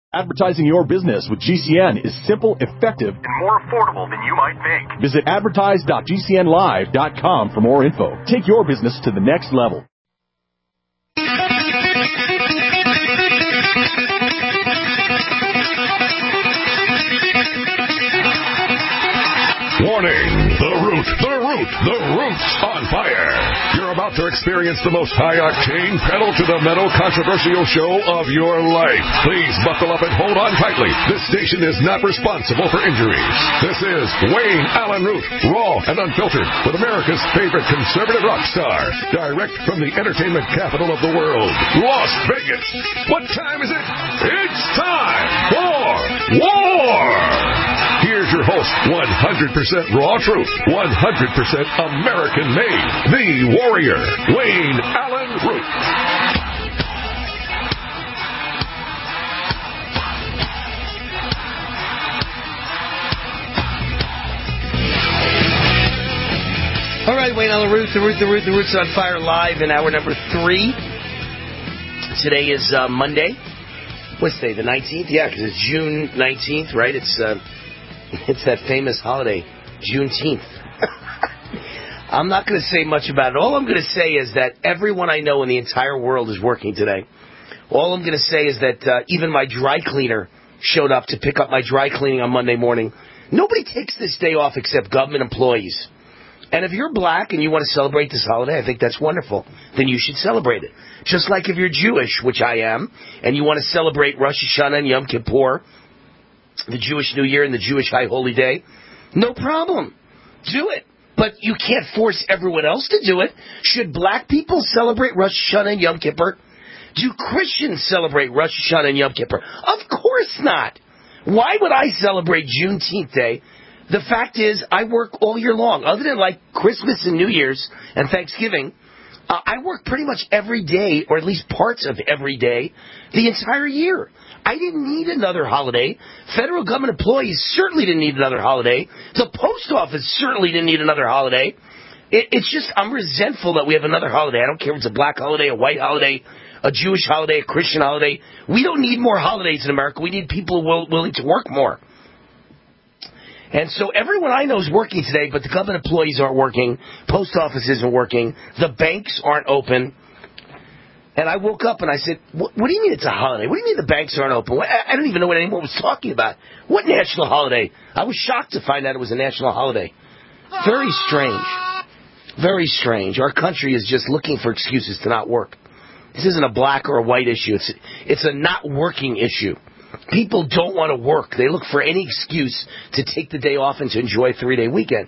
Advertising your business with GCN is simple, effective, and more affordable than you might think. Visit advertise.gcnlive.com for more info. Take your business to the next level. Warning! The root's on fire. You're about to experience the most high-octane, pedal-to-the-metal, controversial show of your life. Please buckle up and hold on tightly. This station is not responsible for injuries. This is Wayne Allen Root, raw and unfiltered, with America's favorite conservative rock star, direct from the entertainment capital of the world, Las Vegas. What time is it? It's time for war! Here's your host, 100% raw truth, 100% American-made, the warrior, Wayne Allen Root. All right, Wayne Allen Root, the Root's on fire live in hour number 3. Today is Monday. What's today, the 19th? Yeah, because it's June 19th, right? It's that famous holiday, Juneteenth. I'm not going to say much about it. All I'm going to say is that everyone I know in the entire world is working today. All I'm going to say is that even my dry cleaner showed up to pick up my dry cleaning on Monday morning. Nobody takes this day off except government employees. And if you're black and you want to celebrate this holiday, I think that's wonderful. Then you should celebrate it. Just like if you're Jewish, which I am, and you want to celebrate Rosh Hashanah and Yom Kippur, the Jewish New Year and the Jewish High Holy Day, no problem. Do it. But you can't force everyone else to do it. Should black people celebrate Rosh Hashanah and Yom Kippur? Do Christians celebrate Rosh Hashanah and Yom Kippur? Of course not. Why would I celebrate Juneteenth Day? The fact is, I work all year long. Other than like Christmas and New Year's and Thanksgiving, I work pretty much every day, or at least parts of every day, the entire year. I didn't need another holiday. Federal government employees certainly didn't need another holiday. The post office certainly didn't need another holiday. It's just, I'm resentful that we have another holiday. I don't care if it's a black holiday, a white holiday, a Jewish holiday, a Christian holiday. We don't need more holidays in America. We need people willing to work more. And so everyone I know is working today, but the government employees aren't working. Post office isn't working. The banks aren't open. And I woke up and I said, what do you mean it's a holiday? What do you mean the banks aren't open? I don't even know what anyone was talking about. What national holiday? I was shocked to find out it was a national holiday. Very strange. Very strange. Our country is just looking for excuses to not work. This isn't a black or a white issue. It's a not working issue. People don't want to work. They look for any excuse to take the day off and to enjoy a 3-day weekend.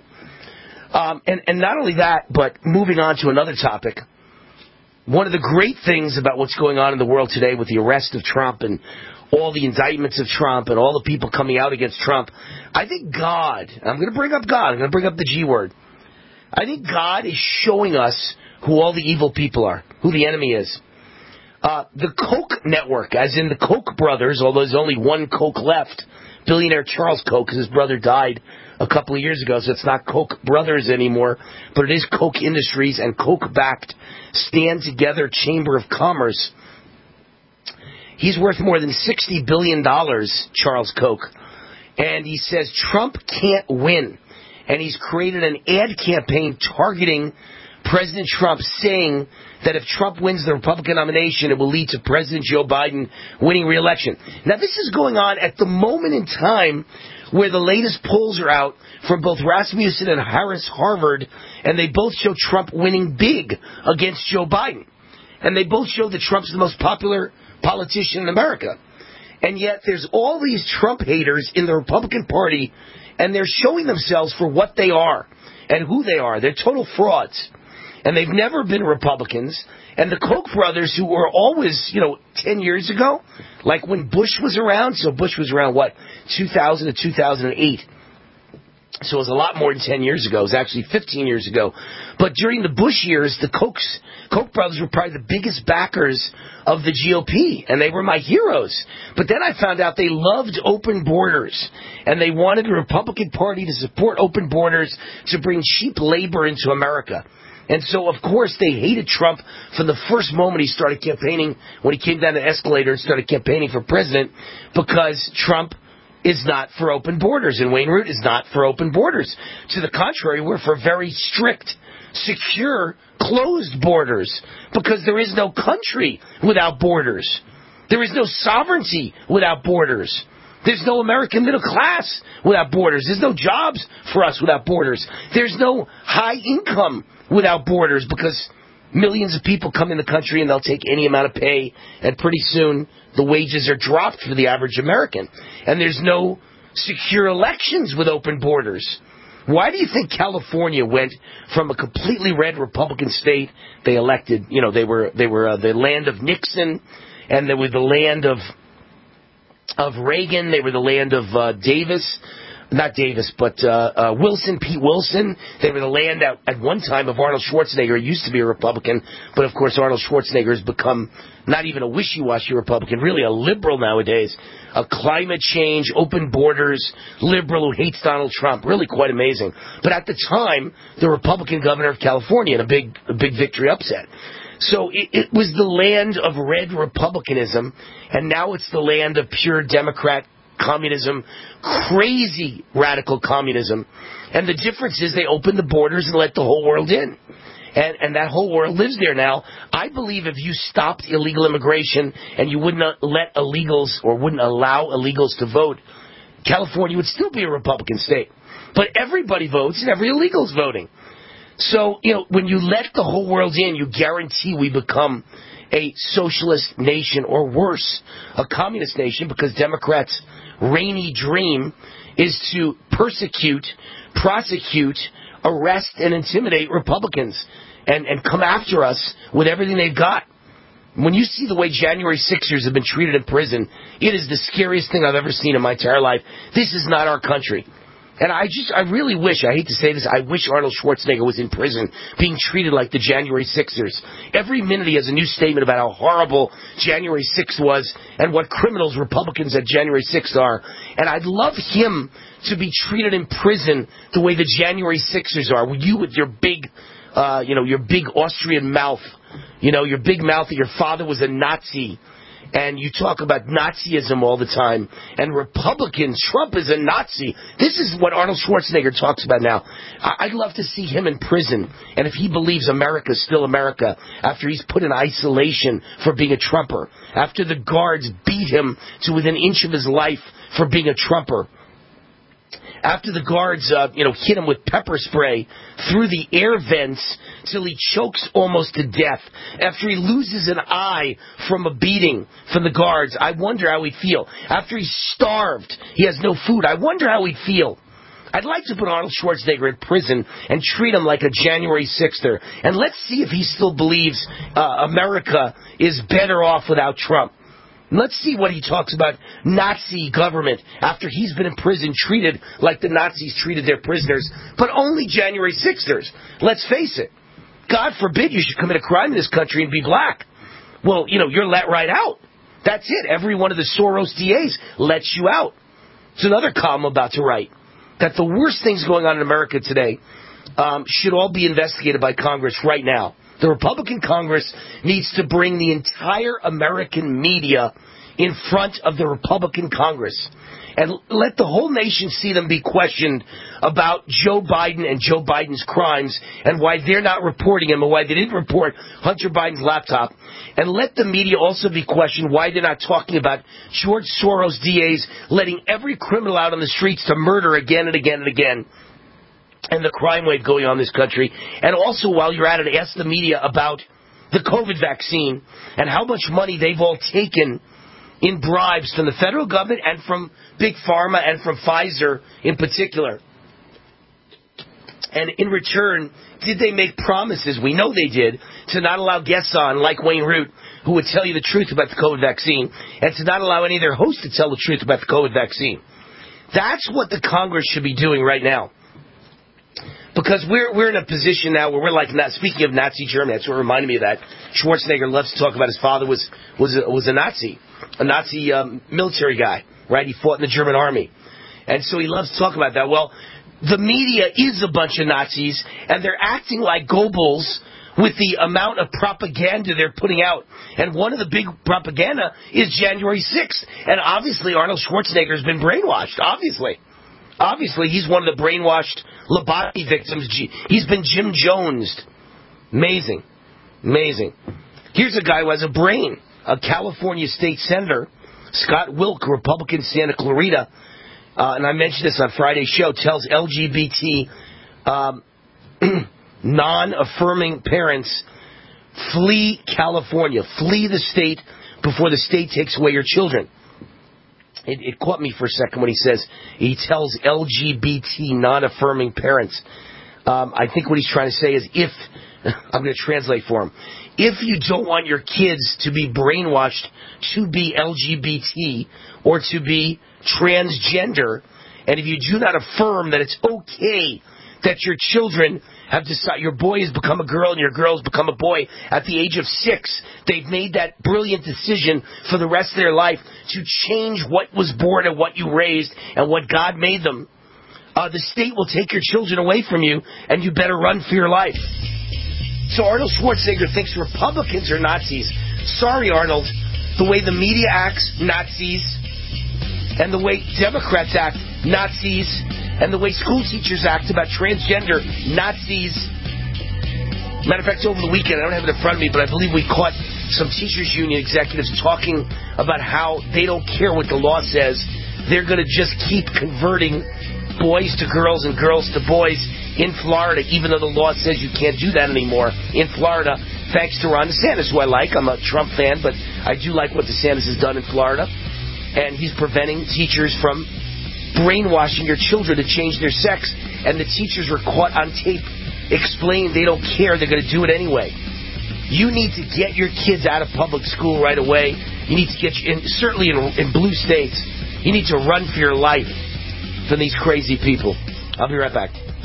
And not only that, but moving on to another topic. One of the great things about what's going on in the world today with the arrest of Trump and all the indictments of Trump and all the people coming out against Trump, I think God, I'm going to bring up God, I'm going to bring up the G word. I think God is showing us who all the evil people are, who the enemy is. The Koch network, as in the Koch brothers, although there's only one Koch left, billionaire Charles Koch, because his brother died a couple of years ago, so it's not Koch brothers anymore, but it is Koch Industries and Koch-backed Stand Together Chamber of Commerce. He's worth more than $60 billion, Charles Koch, and he says Trump can't win, and he's created an ad campaign targeting President Trump, saying that if Trump wins the Republican nomination, it will lead to President Joe Biden winning re-election. Now, this is going on at the moment in time where the latest polls are out from both Rasmussen and Harris-Harvard, and they both show Trump winning big against Joe Biden. And they both show that Trump's the most popular politician in America. And yet there's all these Trump haters in the Republican Party, and they're showing themselves for what they are and who they are. They're total frauds. And they've never been Republicans. And the Koch brothers, who were always, 10 years ago, like when Bush was around, so Bush was around, 2000 to 2008. So it was a lot more than 10 years ago. It was actually 15 years ago. But during the Bush years, the Koch brothers were probably the biggest backers of the GOP, and they were my heroes. But then I found out they loved open borders, and they wanted the Republican Party to support open borders to bring cheap labor into America. And so, of course, they hated Trump from the first moment he started campaigning, when he came down the escalator and started campaigning for president, because Trump is not for open borders, and Wayne Root is not for open borders. To the contrary, we're for very strict, secure, closed borders, because there is no country without borders. There is no sovereignty without borders. There's no American middle class without borders. There's no jobs for us without borders. There's no high income without borders, because millions of people come in the country and they'll take any amount of pay, and pretty soon the wages are dropped for the average American. And there's no secure elections with open borders. Why do you think California went from a completely red Republican state? They elected, they were the land of Nixon, and they were the land of Reagan. They were the land of Wilson, Pete Wilson. They were the land at one time of Arnold Schwarzenegger. He used to be a Republican, but of course Arnold Schwarzenegger has become not even a wishy-washy Republican, really a liberal nowadays. A climate change, open borders, liberal who hates Donald Trump. Really quite amazing. But at the time, the Republican governor of California in a big victory upset. So it was the land of red republicanism, and now it's the land of pure Democrat communism, crazy radical communism. And the difference is they opened the borders and let the whole world in. And that whole world lives there now. I believe if you stopped illegal immigration and you would not let illegals, or wouldn't allow illegals to vote, California would still be a Republican state. But everybody votes and every illegal is voting. So, when you let the whole world in, you guarantee we become a socialist nation, or worse, a communist nation, because Democrats' rainy dream is to persecute, prosecute, arrest, and intimidate Republicans and come after us with everything they've got. When you see the way January 6ers have been treated in prison, it is the scariest thing I've ever seen in my entire life. This is not our country. And I really wish, I hate to say this, I wish Arnold Schwarzenegger was in prison being treated like the January 6ers. Every minute he has a new statement about how horrible January 6th was and what criminals Republicans at January 6th are. And I'd love him to be treated in prison the way the January 6ers are. You with your big, your big Austrian mouth, your big mouth that your father was a Nazi. And you talk about Nazism all the time. And Republicans, Trump is a Nazi. This is what Arnold Schwarzenegger talks about now. I'd love to see him in prison. And if he believes America's still America, after he's put in isolation for being a Trumper, after the guards beat him to within an inch of his life for being a Trumper, after the guards, hit him with pepper spray through the air vents till he chokes almost to death, after he loses an eye from a beating from the guards, I wonder how he'd feel. After he's starved, he has no food, I wonder how he'd feel. I'd like to put Arnold Schwarzenegger in prison and treat him like a January 6er. And let's see if he still believes America is better off without Trump. Let's see what he talks about Nazi government after he's been in prison, treated like the Nazis treated their prisoners, but only January 6ers. Let's face it. God forbid you should commit a crime in this country and be black. Well, you're let right out. That's it. Every one of the Soros DAs lets you out. It's another column I'm about to write. That the worst things going on in America today should all be investigated by Congress right now. The Republican Congress needs to bring the entire American media in front of the Republican Congress and let the whole nation see them be questioned about Joe Biden and Joe Biden's crimes and why they're not reporting him and why they didn't report Hunter Biden's laptop. And let the media also be questioned why they're not talking about George Soros DAs letting every criminal out on the streets to murder again and again and again. And the crime wave going on in this country. And also, while you're at it, ask the media about the COVID vaccine and how much money they've all taken in bribes from the federal government and from Big Pharma and from Pfizer in particular. And in return, did they make promises? We know they did, to not allow guests on like Wayne Root, who would tell you the truth about the COVID vaccine, and to not allow any of their hosts to tell the truth about the COVID vaccine. That's what the Congress should be doing right now. Because we're in a position now where we're like, speaking of Nazi Germany, that's what reminded me of that. Schwarzenegger loves to talk about his father was a Nazi military guy, right? He fought in the German army. And so he loves to talk about that. Well, the media is a bunch of Nazis, and they're acting like Goebbels with the amount of propaganda they're putting out. And one of the big propaganda is January 6th. And obviously Arnold Schwarzenegger has been brainwashed, obviously. Obviously, he's one of the brainwashed lobotomy victims. He's been Jim Jonesed. Amazing. Amazing. Here's a guy who has a brain. A California state senator, Scott Wilk, Republican, Santa Clarita, and I mentioned this on Friday's show, tells LGBT non-affirming parents, flee California, flee the state before the state takes away your children. It caught me for a second when he tells LGBT non-affirming parents. I think what he's trying to say is I'm going to translate for him. If you don't want your kids to be brainwashed to be LGBT or to be transgender, and if you do not affirm that it's okay that your children have decided, your boy has become a girl and your girl has become a boy at the age of 6, they've made that brilliant decision for the rest of their life to change what was born and what you raised and what God made them, the state will take your children away from you, and you better run for your life. So Arnold Schwarzenegger thinks Republicans are Nazis. Sorry, Arnold. The way the media acts, Nazis. And the way Democrats act, Nazis. And the way school teachers act about transgender, Nazis. Matter of fact, over the weekend, I don't have it in front of me, but I believe we caught some teachers union executives talking about how they don't care what the law says. They're going to just keep converting boys to girls and girls to boys in Florida, even though the law says you can't do that anymore in Florida, thanks to Ron DeSantis, who I like. I'm a Trump fan, but I do like what DeSantis has done in Florida. And he's preventing teachers from brainwashing your children to change their sex. And the teachers were caught on tape explaining they don't care, they're going to do it anyway. You need to get your kids out of public school right away. You need to get, certainly in blue states, you need to run for your life from these crazy people. I'll be right back.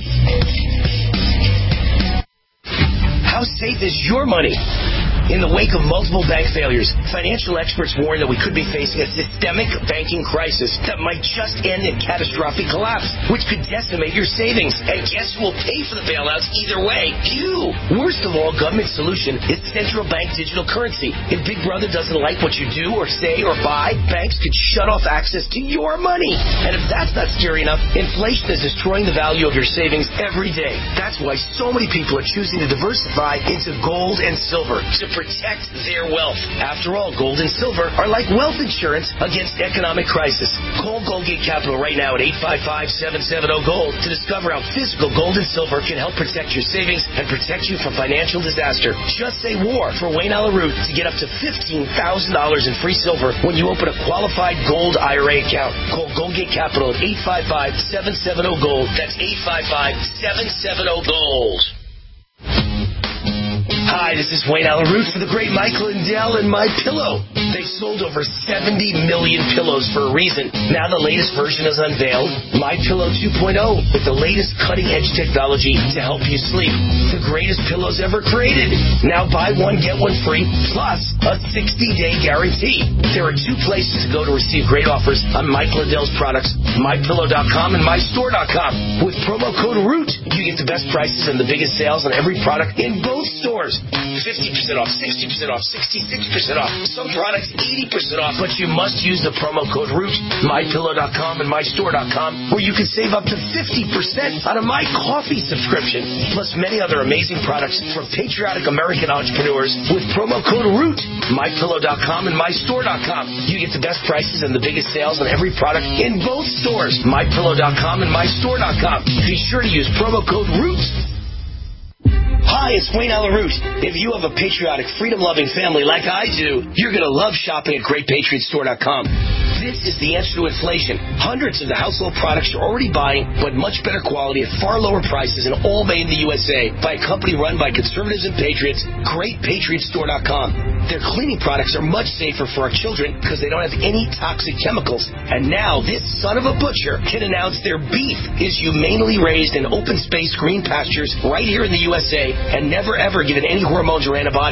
How safe is your money? In the wake of multiple bank failures, financial experts warn that we could be facing a systemic banking crisis that might just end in catastrophic collapse, which could decimate your savings. And guess who will pay for the bailouts either way? You! Worst of all, government solution is central bank digital currency. If Big Brother doesn't like what you do or say or buy, banks could shut off access to your money. And if that's not scary enough, inflation is destroying the value of your savings every day. That's why so many people are choosing to diversify into gold and silver to protect their wealth. After all, gold and silver are like wealth insurance against economic crisis. Call Goldgate Capital right now at 855-770-GOLD to discover how physical gold and silver can help protect your savings and protect you from financial disaster. Just say war for Wayne Allyn Root to get up to $15,000 in free silver when you open a qualified gold IRA account. Call Goldgate Capital at 855-770-GOLD. That's 855-770-GOLD. Hi, this is Wayne Allyn Root for the great Mike Lindell and My Pillow. They sold over 70 million pillows for a reason. Now the latest version is unveiled, My Pillow 2.0, with the latest cutting-edge technology to help you sleep. The greatest pillows ever created. Now buy one, get one free, plus a 60-day guarantee. There are 2 places to go to receive great offers on Mike Lindell's products, MyPillow.com and MyStore.com. With promo code ROOT, you get the best prices and the biggest sales on every product in both stores. 50% off, 60% off, 66% off. Some products 80% off, but you must use the promo code ROOT, MyPillow.com and MyStore.com, where you can save up to 50% on a My Coffee subscription, plus many other amazing products from patriotic American entrepreneurs with promo code ROOT, MyPillow.com and MyStore.com. You get the best prices and the biggest sales on every product in both stores, MyPillow.com and MyStore.com. Be sure to use promo code ROOT. Hi, it's Wayne Allyn Root. If you have a patriotic, freedom-loving family like I do, you're going to love shopping at GreatPatriotStore.com. This is the answer to inflation. Hundreds of the household products you're already buying, but much better quality at far lower prices and all made in the USA by a company run by conservatives and patriots, GreatPatriotStore.com. Their cleaning products are much safer for our children because they don't have any toxic chemicals. And now this son of a butcher can announce their beef is humanely raised in open space green pastures right here in the USA and never ever given any hormones or antibiotics.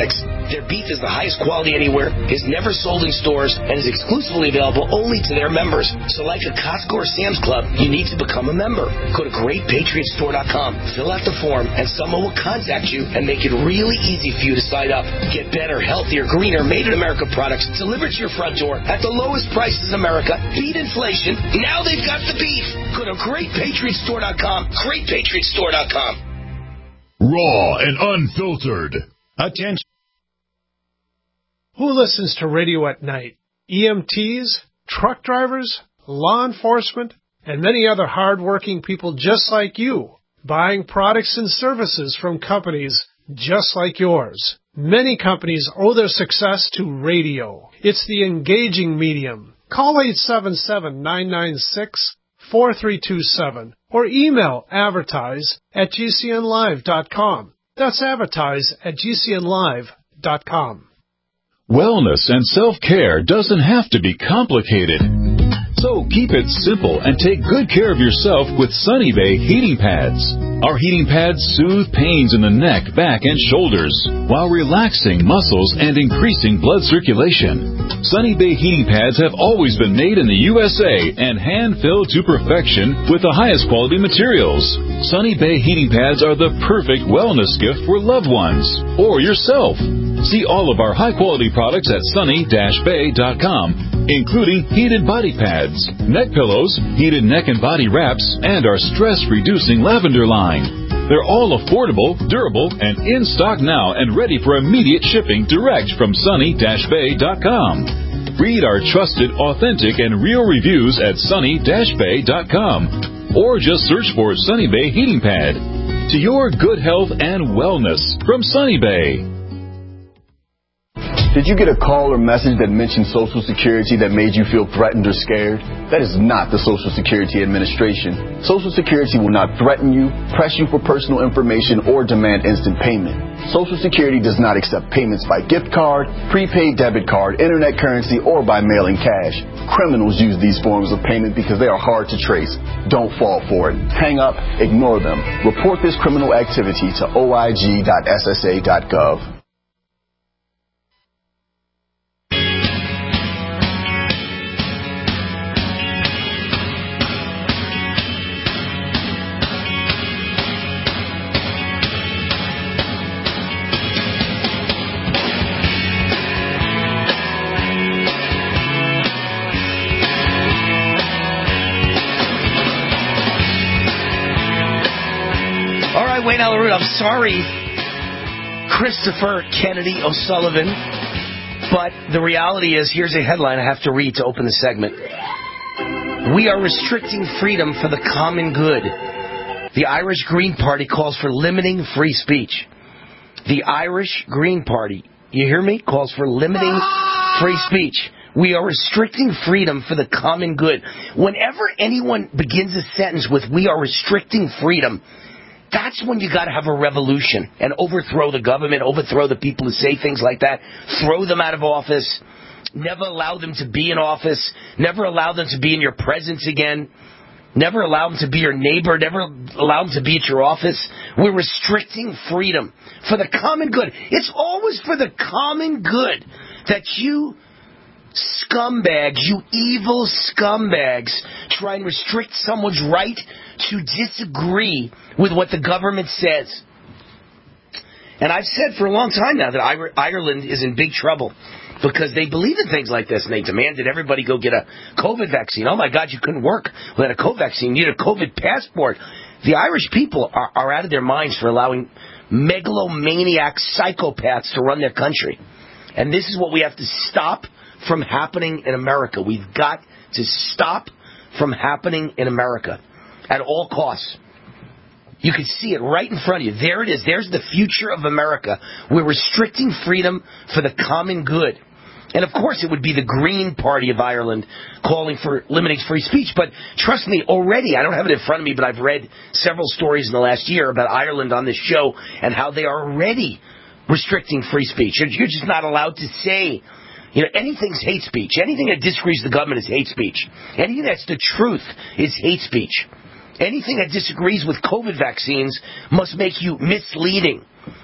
Their beef is the highest quality anywhere, is never sold in stores, and is exclusively available only to their members. So like a Costco or Sam's Club, you need to become a member. Go to GreatPatriotStore.com, fill out the form, and someone will contact you and make it really easy for you to sign up. Get better, healthier, greener, made-in-America products delivered to your front door at the lowest prices in America. Beat inflation. Now they've got the beef. Go to GreatPatriotStore.com, GreatPatriotStore.com. Raw and unfiltered. Attention. Who listens to radio at night? EMTs, truck drivers, law enforcement, and many other hard-working people just like you, buying products and services from companies just like yours. Many companies owe their success to radio. It's the engaging medium. Call 877-996-4327 or email advertise@gcnlive.com. That's advertise@gcnlive.com. Wellness and self-care doesn't have to be complicated. So keep it simple and take good care of yourself with Sunny Bay heating pads. Our heating pads soothe pains in the neck, back, and shoulders while relaxing muscles and increasing blood circulation. Sunny Bay heating pads have always been made in the USA and hand-filled to perfection with the highest quality materials. Sunny Bay heating pads are the perfect wellness gift for loved ones or yourself. See all of our high-quality products at sunny-bay.com, including heated body pads, neck pillows, heated neck and body wraps, and our stress-reducing lavender line. They're all affordable, durable, and in stock now and ready for immediate shipping direct from sunny-bay.com. Read our trusted, authentic, and real reviews at sunny-bay.com, or just search for Sunny Bay Heating Pad. To your good health and wellness from Sunny Bay. Did you get a call or message that mentioned Social Security that made you feel threatened or scared? That is not the Social Security Administration. Social Security will not threaten you, press you for personal information, or demand instant payment. Social Security does not accept payments by gift card, prepaid debit card, internet currency, or by mailing cash. Criminals use these forms of payment because they are hard to trace. Don't fall for it. Hang up, ignore them. Report this criminal activity to oig.ssa.gov. I'm sorry, Christopher Kennedy O'Sullivan, but the reality is, here's a headline I have to read to open the segment. We are restricting freedom for the common good. The Irish Green Party calls for limiting free speech. The Irish Green Party, you hear me, calls for limiting free speech. We are restricting freedom for the common good. Whenever anyone begins a sentence with, we are restricting freedom, that's when you got to have a revolution and overthrow the government, overthrow the people who say things like that, throw them out of office, never allow them to be in office, never allow them to be in your presence again, never allow them to be your neighbor, never allow them to be at your office. We're restricting freedom for the common good. It's always for the common good that you scumbags, you evil scumbags, try and restrict someone's right to disagree with what the government says. And I've said for a long time now that Ireland is in big trouble because they believe in things like this, and they demanded everybody go get a COVID vaccine. Oh my God, you couldn't work without a COVID vaccine. You need a COVID passport. The Irish people are out of their minds for allowing megalomaniac psychopaths to run their country. And this is what we have to stop from happening in America. We've got to stop from happening in America at all costs. You can see it right in front of you. There it is. There's the future of America. We're restricting freedom for the common good. And of course it would be the Green Party of Ireland calling for limiting free speech. But trust me, already, I don't have it in front of me, but I've read several stories in the last year about Ireland on this show and how they are already restricting free speech. You're just not allowed to say, anything's hate speech. Anything that disagrees with the government is hate speech. Anything that's the truth is hate speech. Anything that disagrees with COVID vaccines must make you misleading.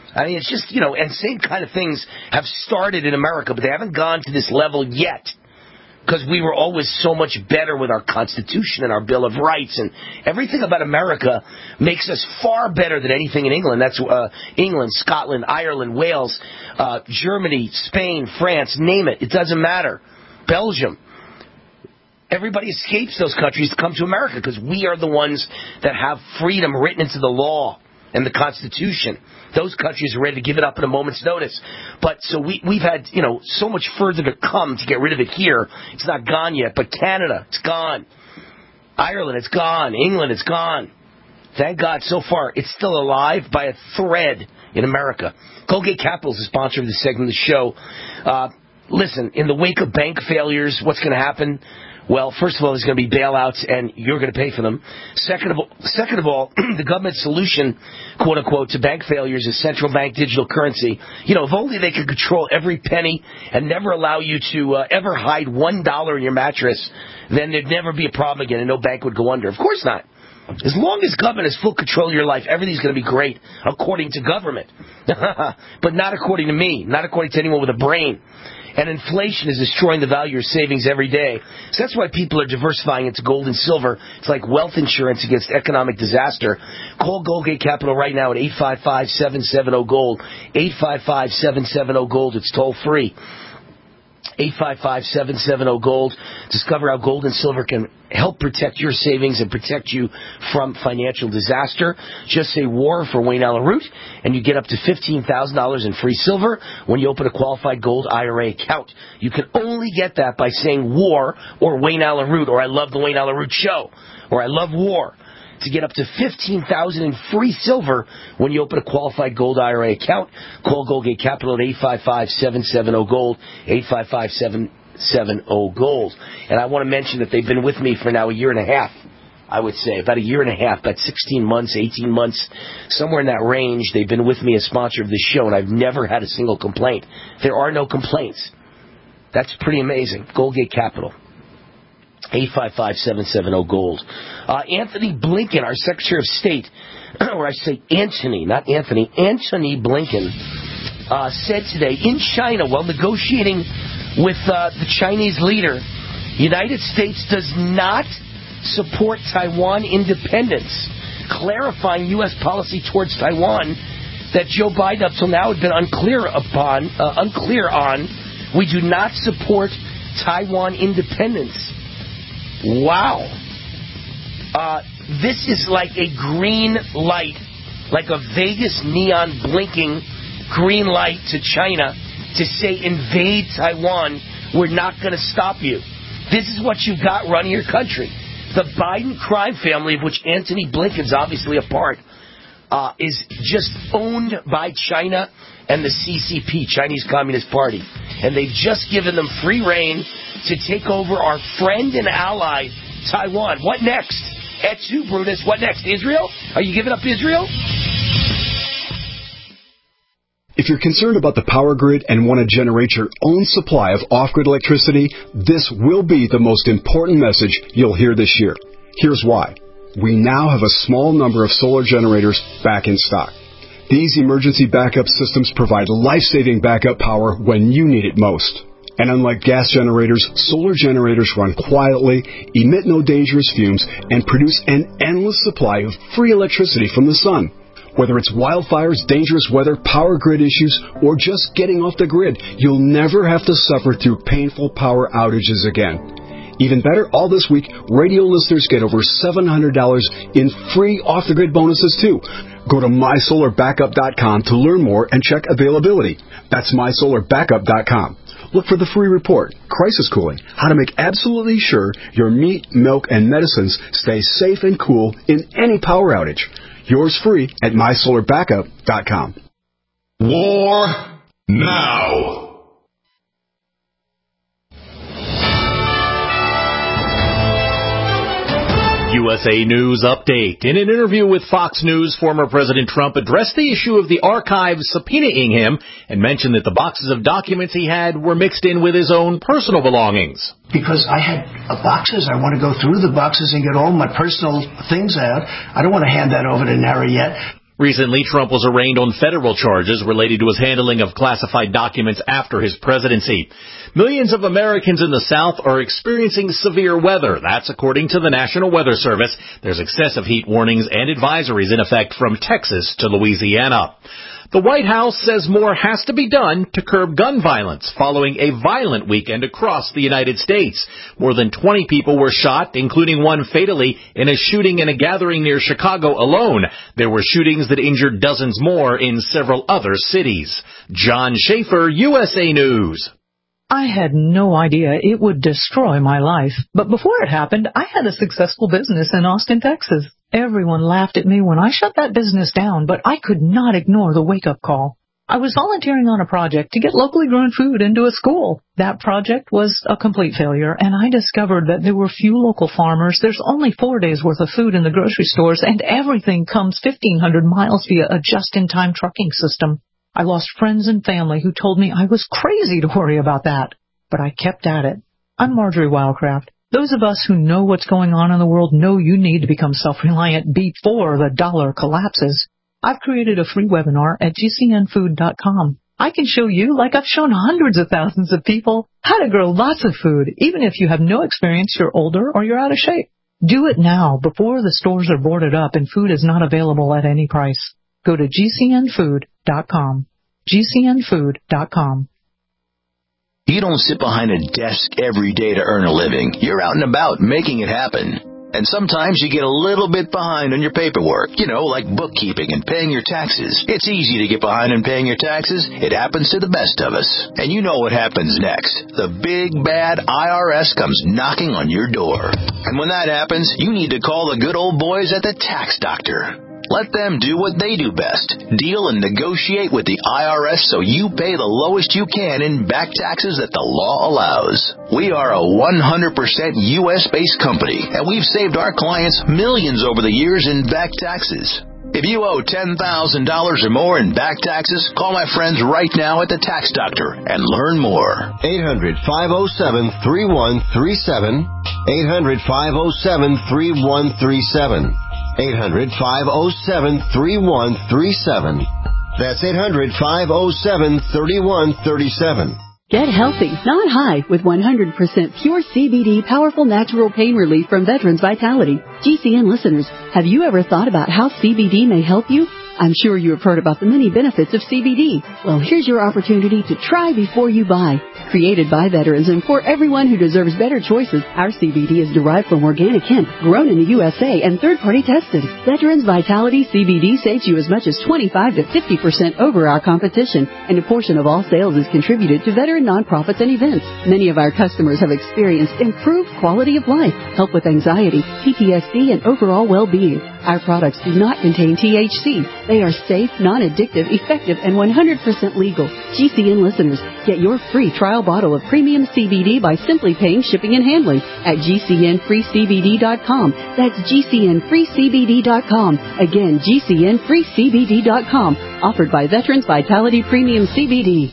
I mean, it's just, and same kind of things have started in America, but they haven't gone to this level yet. Because we were always so much better with our Constitution and our Bill of Rights, and everything about America makes us far better than anything in England. That's England, Scotland, Ireland, Wales, Germany, Spain, France, name it. It doesn't matter. Belgium. Everybody escapes those countries to come to America because we are the ones that have freedom written into the law and the Constitution. Those countries are ready to give it up at a moment's notice. But so we've had, so much further to come to get rid of it here. It's not gone yet. But Canada, it's gone. Ireland, it's gone. England, it's gone. Thank God so far it's still alive by a thread in America. Colgate Capital is the sponsor of this segment of the show. Listen, in the wake of bank failures, what's going to happen? Well, first of all, there's going to be bailouts, and you're going to pay for them. Second of all, the government's solution, quote unquote, to bank failures is central bank digital currency. If only they could control every penny and never allow you to ever hide $1 in your mattress, then there'd never be a problem again, and no bank would go under. Of course not. As long as government has full control of your life, everything's going to be great, according to government. But not according to me, not according to anyone with a brain. And inflation is destroying the value of your savings every day. So that's why people are diversifying into gold and silver. It's like wealth insurance against economic disaster. Call Colgate Capital right now at 855-770-GOLD. 855-770-GOLD. It's toll free. 855-770-GOLD. Discover how gold and silver can help protect your savings and protect you from financial disaster. Just say WAR for Wayne Allyn Root, and you get up to $15,000 in free silver when you open a qualified gold IRA account. You can only get that by saying WAR or Wayne Allyn Root, or I love the Wayne Allyn Root show, or I love WAR. To get up to $15,000 in free silver when you open a qualified gold IRA account. Call Colgate Capital at 855-770-GOLD, 855-770-GOLD. And I want to mention that they've been with me for now a year and a half, I would say. About a year and a half, about 16 months, 18 months, somewhere in that range. They've been with me as sponsor of this show, and I've never had a single complaint. There are no complaints. That's pretty amazing. Colgate Capital. 855-770-GOLD. Anthony Blinken, our Secretary of State, or I say Antony, not Anthony, Antony Blinken, said today in China while negotiating with the Chinese leader, the United States does not support Taiwan independence, clarifying U.S. policy towards Taiwan that Joe Biden up till now had been unclear on. We do not support Taiwan independence. Wow. This is like a green light, like a Vegas neon blinking green light to China to say invade Taiwan. We're not going to stop you. This is what you've got running your country. The Biden crime family, of which Antony Blinken's obviously a part, is just owned by China and the CCP, Chinese Communist Party. And they've just given them free rein to take over our friend and ally, Taiwan. What next? Etsu, Brutus, what next? Israel? Are you giving up Israel? If you're concerned about the power grid and want to generate your own supply of off-grid electricity, this will be the most important message you'll hear this year. Here's why. We now have a small number of solar generators back in stock. These emergency backup systems provide life-saving backup power when you need it most. And unlike gas generators, solar generators run quietly, emit no dangerous fumes, and produce an endless supply of free electricity from the sun. Whether it's wildfires, dangerous weather, power grid issues, or just getting off the grid, you'll never have to suffer through painful power outages again. Even better, all this week, radio listeners get over $700 in free off-the-grid bonuses, too. Go to mysolarbackup.com to learn more and check availability. That's mysolarbackup.com. Look for the free report, Crisis Cooling, how to make absolutely sure your meat, milk, and medicines stay safe and cool in any power outage. Yours free at mysolarbackup.com. War now. USA News Update. In an interview with Fox News, former President Trump addressed the issue of the archives subpoenaing him and mentioned that the boxes of documents he had were mixed in with his own personal belongings. Because I had boxes, I want to go through the boxes and get all my personal things out. I don't want to hand that over to NARA yet. Recently, Trump was arraigned on federal charges related to his handling of classified documents after his presidency. Millions of Americans in the South are experiencing severe weather. That's according to the National Weather Service. There's excessive heat warnings and advisories in effect from Texas to Louisiana. The White House says more has to be done to curb gun violence following a violent weekend across the United States. More than 20 people were shot, including one fatally, in a shooting in a gathering near Chicago alone. There were shootings that injured dozens more in several other cities. John Schaefer, USA News. I had no idea it would destroy my life. But before it happened, I had a successful business in Austin, Texas. Everyone laughed at me when I shut that business down, but I could not ignore the wake-up call. I was volunteering on a project to get locally grown food into a school. That project was a complete failure, and I discovered that there were few local farmers. There's only 4 days' worth of food in the grocery stores, and everything comes 1,500 miles via a just-in-time trucking system. I lost friends and family who told me I was crazy to worry about that, but I kept at it. I'm Marjorie Wildcraft. Those of us who know what's going on in the world know you need to become self-reliant before the dollar collapses. I've created a free webinar at gcnfood.com. I can show you, like I've shown hundreds of thousands of people, how to grow lots of food, even if you have no experience, you're older, or you're out of shape. Do it now before the stores are boarded up and food is not available at any price. Go to gcnfood.com. gcnfood.com. You don't sit behind a desk every day to earn a living. You're out and about making it happen. And sometimes you get a little bit behind on your paperwork, like bookkeeping and paying your taxes. It's easy to get behind on paying your taxes. It happens to the best of us. And you know what happens next. The big, bad IRS comes knocking on your door. And when that happens, you need to call the good old boys at the Tax Doctor. Let them do what they do best. Deal and negotiate with the IRS so you pay the lowest you can in back taxes that the law allows. We are a 100% U.S.-based company, and we've saved our clients millions over the years in back taxes. If you owe $10,000 or more in back taxes, call my friends right now at the Tax Doctor and learn more. 800-507-3137. 800-507-3137. 800-507-3137. That's 800-507-3137. Get healthy, not high, with 100% pure CBD powerful natural pain relief from Veterans Vitality. GCN listeners, have you ever thought about how CBD may help you? I'm sure you have heard about the many benefits of CBD. Well, here's your opportunity to try before you buy. Created by veterans and for everyone who deserves better choices, our CBD is derived from organic hemp, grown in the USA and third-party tested. Veterans Vitality CBD saves you as much as 25 to 50% over our competition, and a portion of all sales is contributed to veteran nonprofits and events. Many of our customers have experienced improved quality of life, help with anxiety, PTSD, and overall well-being. Our products do not contain THC. They are safe, non-addictive, effective, and 100% legal. GCN listeners, get your free trial bottle of premium CBD by simply paying shipping and handling at GCNFreeCBD.com. That's GCNFreeCBD.com. Again, GCNFreeCBD.com. Offered by Veterans Vitality Premium CBD.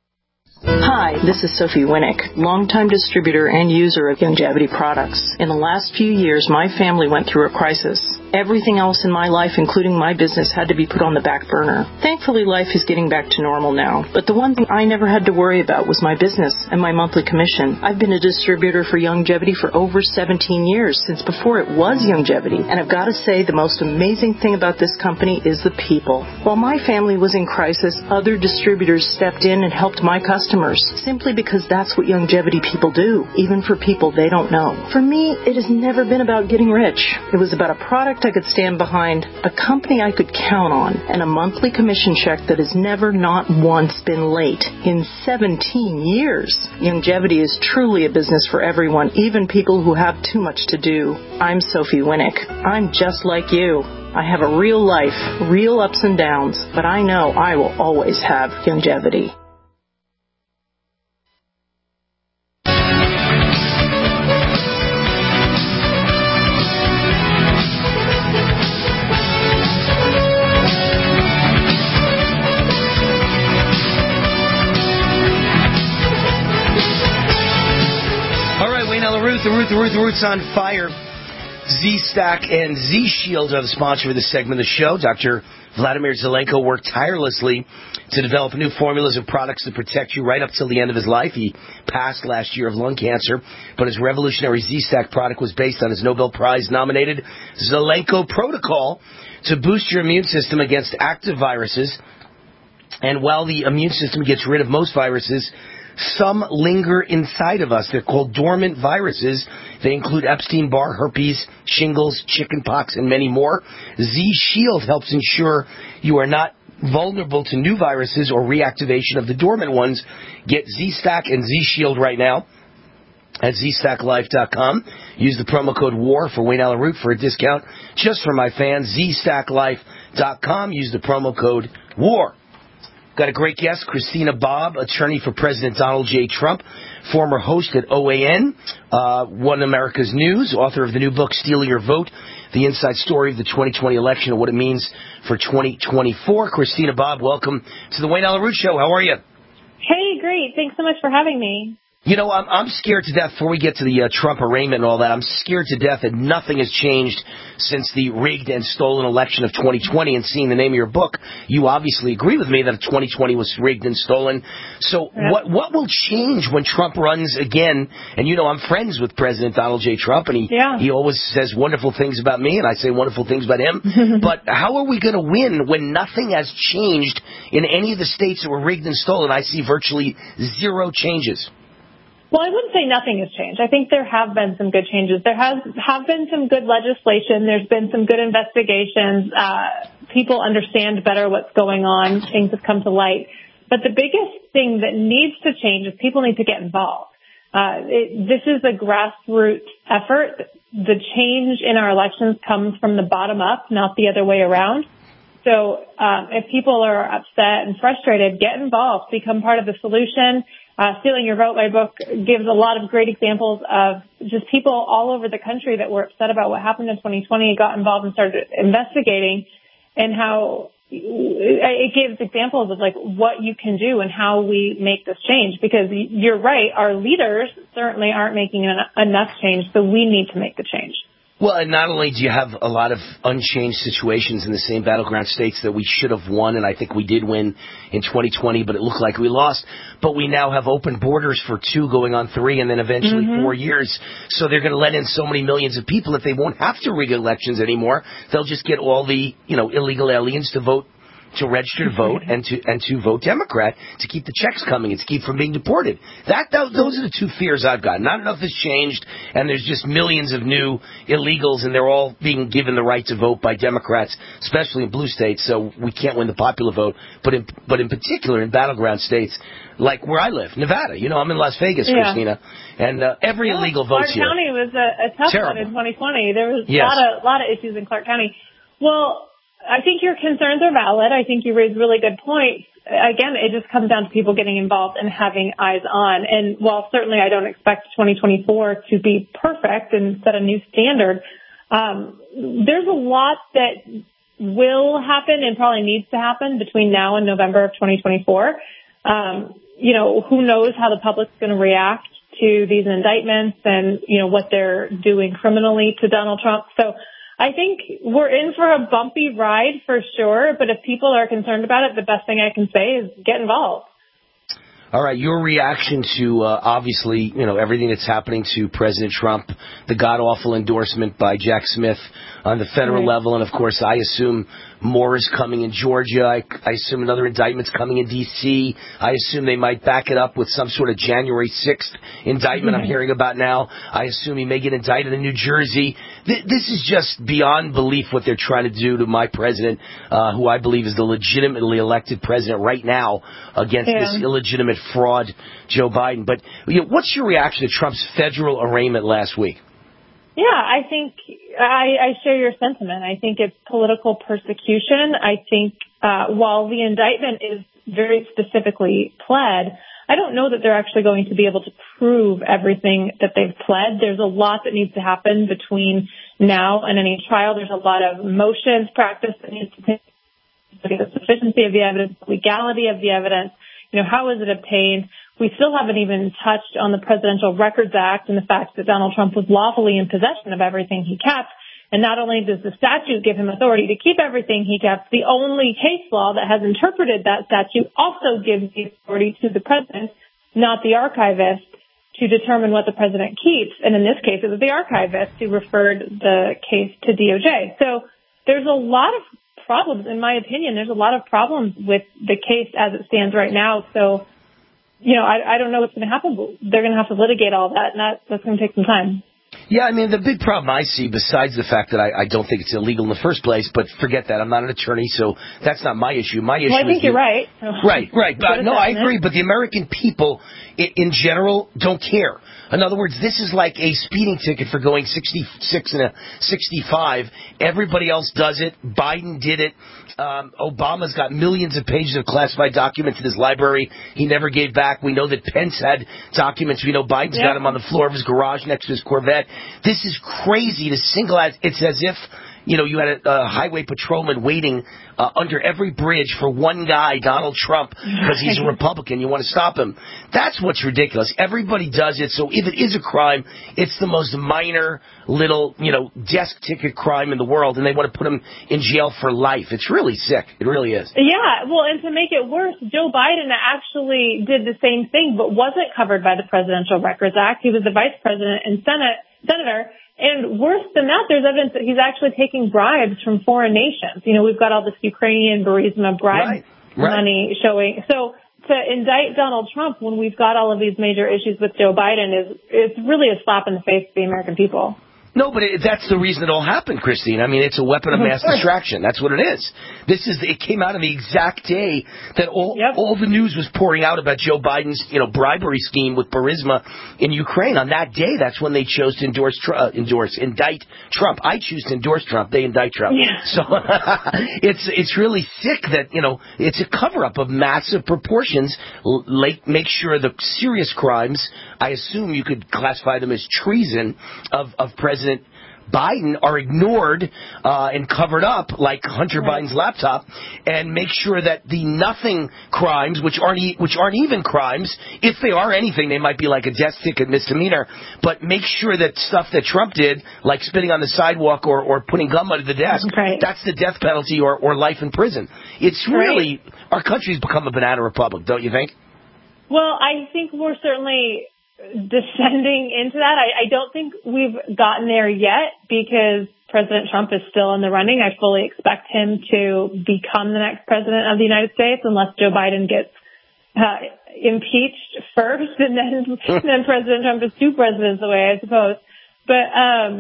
Hi, this is Sophie Winnick, longtime distributor and user of Youngevity products. In the last few years, my family went through a crisis. Everything else in my life, including my business, had to be put on the back burner. Thankfully, life is getting back to normal now. But the one thing I never had to worry about was my business and my monthly commission. I've been a distributor for Youngevity for over 17 years, since before it was Youngevity. And I've got to say, the most amazing thing about this company is the people. While my family was in crisis, other distributors stepped in and helped my customers, simply because that's what Youngevity people do, even for people they don't know. For me, it has never been about getting rich. It was about a product I could stand behind, a company I could count on, and a monthly commission check that has never, not once, been late in 17 years. Youngevity is truly a business for everyone, even people who have too much to do. I'm Sophie Winnick. I'm just like you. I have a real life, real ups and downs, but I know I will always have Youngevity. The Roots on fire. Z-Stack and Z-Shield are the sponsor of this segment of the show. Dr. Vladimir Zelenko worked tirelessly to develop new formulas and products to protect you right up till the end of his life. He passed last year of lung cancer, but his revolutionary Z-Stack product was based on his Nobel Prize-nominated Zelenko protocol to boost your immune system against active viruses. And while the immune system gets rid of most viruses, some linger inside of us. They're called dormant viruses. They include Epstein-Barr, herpes, shingles, chickenpox, and many more. Z-Shield helps ensure you are not vulnerable to new viruses or reactivation of the dormant ones. Get Z-Stack and Z-Shield right now at ZStackLife.com. Use the promo code WAR for Wayne Allyn Root for a discount just for my fans. ZStackLife.com. Use the promo code WAR. Got a great guest, Christina Bobb, attorney for President Donald J. Trump, former host at OAN, One America's News, author of the new book, Stealing Your Vote, the inside story of the 2020 election and what it means for 2024. Christina Bobb, welcome to the Wayne Allyn Root Show. How are you? Hey, great. Thanks so much for having me. You know, I'm scared to death, before we get to the Trump arraignment and all that, I'm scared to death that nothing has changed since the rigged and stolen election of 2020. And seeing the name of your book, you obviously agree with me that 2020 was rigged and stolen. So what will change when Trump runs again? And, you know, I'm friends with President Donald J. Trump, and he always says wonderful things about me, and I say wonderful things about him. But how are we going to win when nothing has changed in any of the states that were rigged and stolen? I see virtually zero changes. Well, I wouldn't say nothing has changed. I think there have been some good changes. There have been some good legislation. There's been some good investigations. People understand better what's going on. Things have come to light. But the biggest thing that needs to change is people need to get involved. This is a grassroots effort. The change in our elections comes from the bottom up, not the other way around. So if people are upset and frustrated, get involved. Become part of the solution. Stealing Your Vote, my book, gives a lot of great examples of just people all over the country that were upset about what happened in 2020, got involved and started investigating, and how it gives examples of like what you can do and how we make this change. Because you're right, our leaders certainly aren't making enough change, so we need to make the change. Well, and not only do you have a lot of unchanged situations in the same battleground states that we should have won, and I think we did win in 2020, but it looked like we lost, but we now have open borders for 2 going on 3 and then eventually 4 years. So they're going to let in so many millions of people that they won't have to rig elections anymore. They'll just get all the, illegal aliens to vote, to register to vote and to vote Democrat, to keep the checks coming and to keep from being deported. Those are the 2 fears I've got. Not enough has changed, and there's just millions of new illegals, and they're all being given the right to vote by Democrats, especially in blue states. So we can't win the popular vote, but in particular in battleground states like where I live, Nevada. I'm in Las Vegas, Christina, and every illegal votes here. Clark County was a tough one in 2020. There was a lot of issues in Clark County. Well, I think your concerns are valid. I think you raise really good points. Again, it just comes down to people getting involved and having eyes on. And while certainly I don't expect 2024 to be perfect and set a new standard, there's a lot that will happen and probably needs to happen between now and November of 2024. Who knows how the public's going to react to these indictments and, what they're doing criminally to Donald Trump. So I think we're in for a bumpy ride for sure, but if people are concerned about it, the best thing I can say is get involved. All right, your reaction to, obviously, everything that's happening to President Trump, the god-awful endorsement by Jack Smith on the federal level, and, of course, I assume more is coming in Georgia. I assume another indictment's coming in D.C. I assume they might back it up with some sort of January 6th indictment I'm hearing about now. I assume he may get indicted in New Jersey. This is just beyond belief what they're trying to do to my president, who I believe is the legitimately elected president right now against this illegitimate fraud, Joe Biden. But what's your reaction to Trump's federal arraignment last week? Yeah, I think I share your sentiment. I think it's political persecution. I think while the indictment is very specifically pled, I don't know that they're actually going to be able to prove everything that they've pled. There's a lot that needs to happen between now and any trial. There's a lot of motions practice that needs to take place, the sufficiency of the evidence, the legality of the evidence. How is it obtained? We still haven't even touched on the Presidential Records Act and the fact that Donald Trump was lawfully in possession of everything he kept. And not only does the statute give him authority to keep everything he kept, the only case law that has interpreted that statute also gives the authority to the president, not the archivist, to determine what the president keeps. And in this case, it was the archivist who referred the case to DOJ. So there's a lot of problems, in my opinion. There's a lot of problems with the case as it stands right now. So, I don't know what's going to happen, but they're going to have to litigate all that, and that's going to take some time. Yeah, I mean, the big problem I see, besides the fact that I don't think it's illegal in the first place, but forget that. I'm not an attorney, so that's not my issue. My issue I think you're right. Right. No, I agree, but the American people in general don't care. In other words, this is like a speeding ticket for going 66 and a 65. Everybody else does it. Biden did it. Obama's got millions of pages of classified documents in his library he never gave back. We know that Pence had documents. We know Biden's got them on the floor of his garage next to his Corvette. This is crazy to single out. It's as if, you had a highway patrolman waiting under every bridge for one guy, Donald Trump, because he's a Republican. You want to stop him. That's what's ridiculous. Everybody does it. So if it is a crime, it's the most minor little, desk ticket crime in the world, and they want to put him in jail for life. It's really sick. It really is. Yeah. Well, and to make it worse, Joe Biden actually did the same thing, but wasn't covered by the Presidential Records Act. He was the vice president and senator. And worse than that, there's evidence that he's actually taking bribes from foreign nations. We've got all this Ukrainian Burisma bribe money showing. So to indict Donald Trump when we've got all of these major issues with Joe Biden is really a slap in the face to the American people. No, but that's the reason it all happened, Christine. I mean, it's a weapon of mass distraction. That's what it is. It came out on the exact day that all the news was pouring out about Joe Biden's, bribery scheme with Burisma in Ukraine. On that day, that's when they chose to indict Trump. I choose to endorse Trump. They indict Trump. Yeah. So it's really sick that, it's a cover-up of massive proportions. Make sure the serious crimes, I assume you could classify them as treason of President Biden, are ignored and covered up, like Hunter Biden's laptop, and make sure that the nothing crimes, which aren't even crimes, if they are anything, they might be like a death ticket misdemeanor, but make sure that stuff that Trump did, like spitting on the sidewalk or putting gum under the desk, that's the death penalty or life in prison. It's really, our country's become a banana republic, don't you think? Well, I think we're certainly descending into that. I don't think we've gotten there yet because President Trump is still in the running. I fully expect him to become the next president of the United States unless Joe Biden gets impeached first and then President Trump is two presidents away, I suppose. But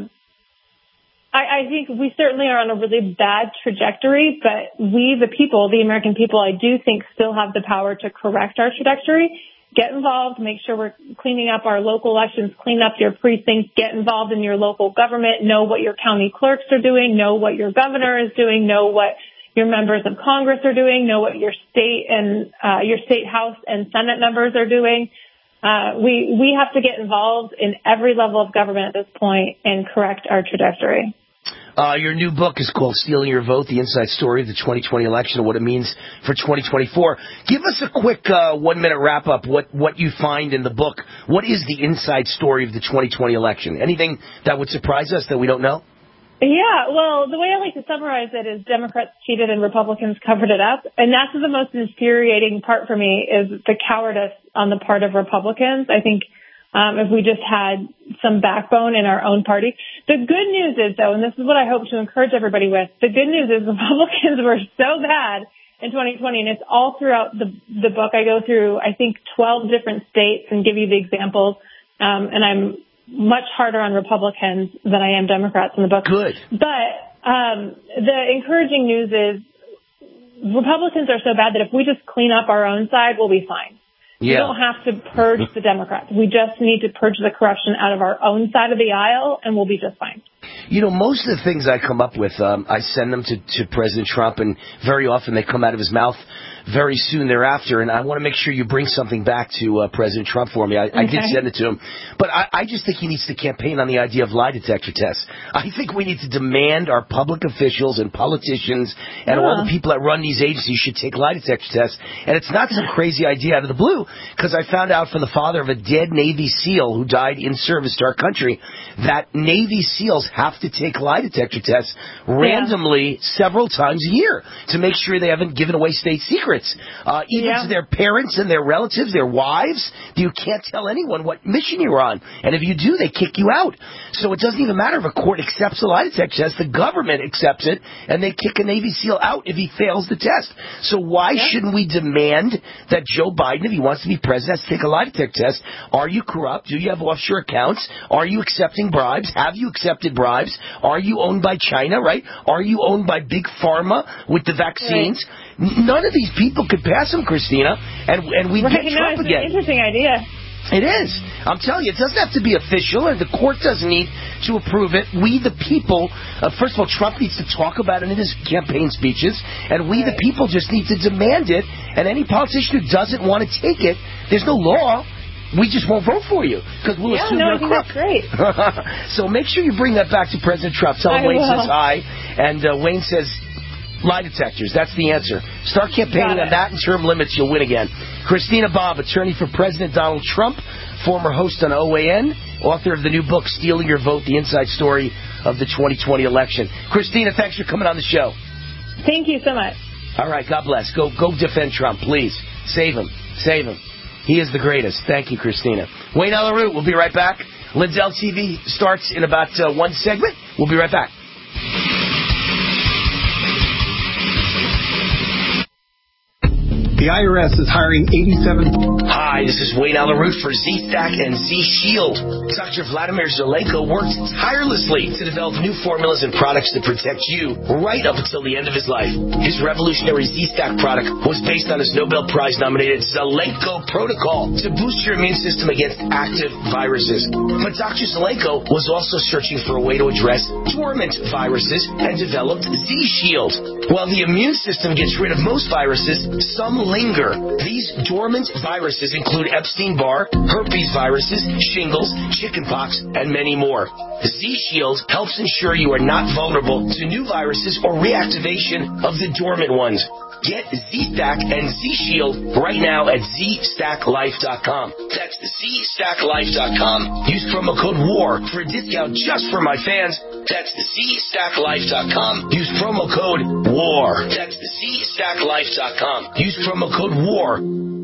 I think we certainly are on a really bad trajectory, but we, the people, the American people, I do think still have the power to correct our trajectory. Get involved, make sure we're cleaning up our local elections, clean up your precincts, get involved in your local government, know what your county clerks are doing, know what your governor is doing, know what your members of Congress are doing, know what your state and your state house and Senate members are doing. We have to get involved in every level of government at this point and correct our trajectory. Your new book is called Stealing Your Vote, The Inside Story of the 2020 Election and What It Means for 2024. Give us a quick 1-minute wrap-up, what you find in the book. What is the inside story of the 2020 election? Anything that would surprise us that we don't know? Yeah, well, the way I like to summarize it is Democrats cheated and Republicans covered it up. And that's the most infuriating part for me is the cowardice on the part of Republicans. I think if we just had some backbone in our own party. The good news is, though, and this is what I hope to encourage everybody with, the good news is Republicans were so bad in 2020, and it's all throughout the book. I go through, I think, 12 different states and give you the examples, and I'm much harder on Republicans than I am Democrats in the book. Good. But the encouraging news is Republicans are so bad that if we just clean up our own side, we'll be fine. We don't have to purge the Democrats. We just need to purge the corruption out of our own side of the aisle, and we'll be just fine. Most of the things I come up with, I send them to President Trump, and very often they come out of his mouth very soon thereafter, and I want to make sure you bring something back to President Trump for me. I did send it to him, but I just think he needs to campaign on the idea of lie detector tests. I think we need to demand our public officials and politicians and all the people that run these agencies should take lie detector tests, and it's not some crazy idea out of the blue, because I found out from the father of a dead Navy SEAL who died in service to our country that Navy SEALs have to take lie detector tests randomly several times a year to make sure they haven't given away state secrets. Even to their parents and their relatives, their wives, you can't tell anyone what mission you're on. And if you do, they kick you out. So it doesn't even matter if a court accepts a lie detector test. The government accepts it, and they kick a Navy SEAL out if he fails the test. So why shouldn't we demand that Joe Biden, if he wants to be president, has to take a lie detector test? Are you corrupt? Do you have offshore accounts? Are you accepting bribes? Have you accepted bribes? Are you owned by China, right? Are you owned by Big Pharma with the vaccines? None of these people could pass him, Christina, and we'd get Trump again. It's an interesting idea. It is. I'm telling you, it doesn't have to be official, and the court doesn't need to approve it. We, the people, first of all, Trump needs to talk about it in his campaign speeches, and we, the people, just need to demand it, and any politician who doesn't want to take it, there's no law. We just won't vote for you because we'll assume you're a crook. That's great. So make sure you bring that back to President Trump. Tell him Wayne says hi, and Wayne says lie detectors. That's the answer. Start campaigning on that and term limits. You'll win again. Christina Bobb, attorney for President Donald Trump, former host on OAN, author of the new book, Stealing Your Vote, The Inside Story of the 2020 Election. Christina, thanks for coming on the show. Thank you so much. All right, God bless. Go defend Trump, please. Save him. Save him. He is the greatest. Thank you, Christina. Wayne Allyn Root, we'll be right back. Lindell TV starts in about one segment. We'll be right back. The IRS is hiring 87... Hi, this is Wayne Allyn Root for Z-Stack and Z-Shield. Dr. Vladimir Zelenko worked tirelessly to develop new formulas and products to protect you right up until the end of his life. His revolutionary Z-Stack product was based on his Nobel Prize-nominated Zelenko Protocol to boost your immune system against active viruses. But Dr. Zelenko was also searching for a way to address dormant viruses and developed Z-Shield. While the immune system gets rid of most viruses, some linger. These dormant viruses include Epstein-Barr, herpes viruses, shingles, chickenpox, and many more. Z-Shield helps ensure you are not vulnerable to new viruses or reactivation of the dormant ones. Get Z-Stack and Z-Shield right now at ZStackLife.com. That's ZStackLife.com. Use promo code WAR for a discount just for my fans. That's ZStackLife.com. Use promo code WAR. That's ZStackLife.com. Use promo code WAR.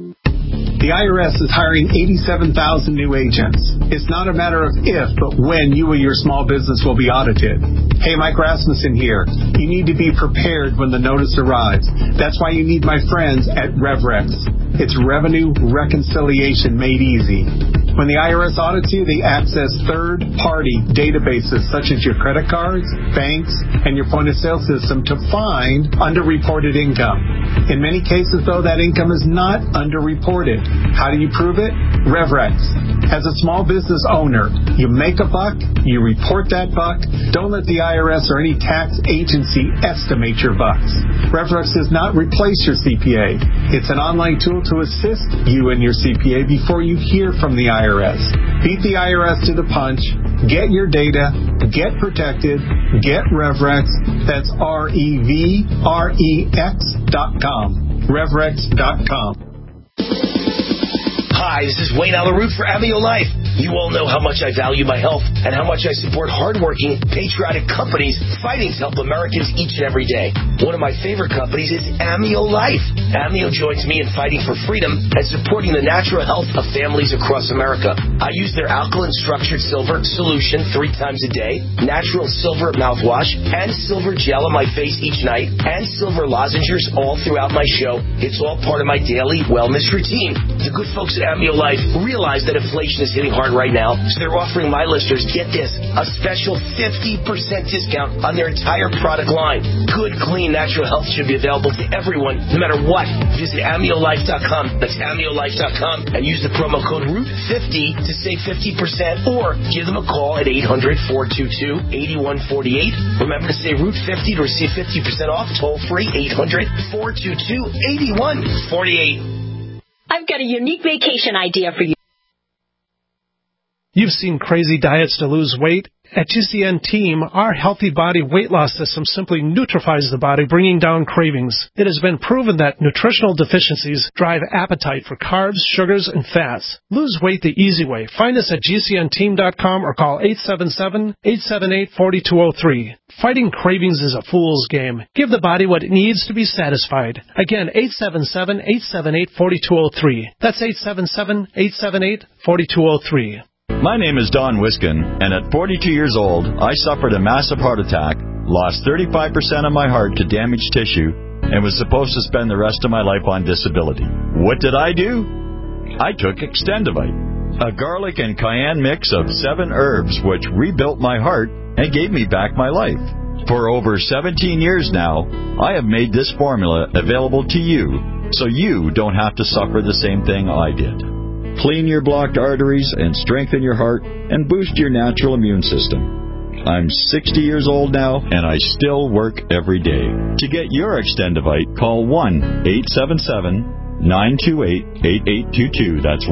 The IRS is hiring 87,000 new agents. It's not a matter of if, but when you or your small business will be audited. Hey, Mike Rasmussen here. You need to be prepared when the notice arrives. That's why you need my friends at RevRex. It's revenue reconciliation made easy. When the IRS audits you, they access third-party databases such as your credit cards, banks, and your point-of-sale system to find underreported income. In many cases, though, that income is not underreported. How do you prove it? RevRex. As a small business owner, you make a buck, you report that buck. Don't let the IRS or any tax agency estimate your bucks. RevRex does not replace your CPA. It's an online tool to assist you and your CPA before you hear from the IRS. Beat the IRS to the punch. Get your data. Get protected. Get RevRex. That's RevRex.com. RevRex.com. Hi, this is Wayne Allyn Root for Amio Life. You all know how much I value my health and how much I support hardworking, patriotic companies fighting to help Americans each and every day. One of my favorite companies is Amio Life. Amio joins me in fighting for freedom and supporting the natural health of families across America. I use their alkaline structured silver solution 3 times a day, natural silver mouthwash, and silver gel on my face each night, and silver lozenges all throughout my show. It's all part of my daily wellness routine. The good folks at Amio Life realize that inflation is hitting hard card right now. So they're offering my listeners, get this, a special 50% discount on their entire product line. Good, clean, natural health should be available to everyone, no matter what. Visit AmnioLife.com. That's AmnioLife.com and use the promo code ROOT50 to save 50%, or give them a call at 800-422-8148. Remember to say ROOT50 to receive 50% off. Toll free, 800-422-8148. I've got a unique vacation idea for you. You've seen crazy diets to lose weight. At GCN Team, our healthy body weight loss system simply neutralizes the body, bringing down cravings. It has been proven that nutritional deficiencies drive appetite for carbs, sugars, and fats. Lose weight the easy way. Find us at GCNteam.com or call 877-878-4203. Fighting cravings is a fool's game. Give the body what it needs to be satisfied. Again, 877-878-4203. That's 877-878-4203. My name is Don Wiskin, and at 42 years old, I suffered a massive heart attack, lost 35% of my heart to damaged tissue, and was supposed to spend the rest of my life on disability. What did I do? I took Extendivite, a garlic and cayenne mix of 7 herbs which rebuilt my heart and gave me back my life. For over 17 years now, I have made this formula available to you, so you don't have to suffer the same thing I did. Clean your blocked arteries and strengthen your heart and boost your natural immune system. I'm 60 years old now, and I still work every day. To get your Extendivite, call 1-877-928-8822. That's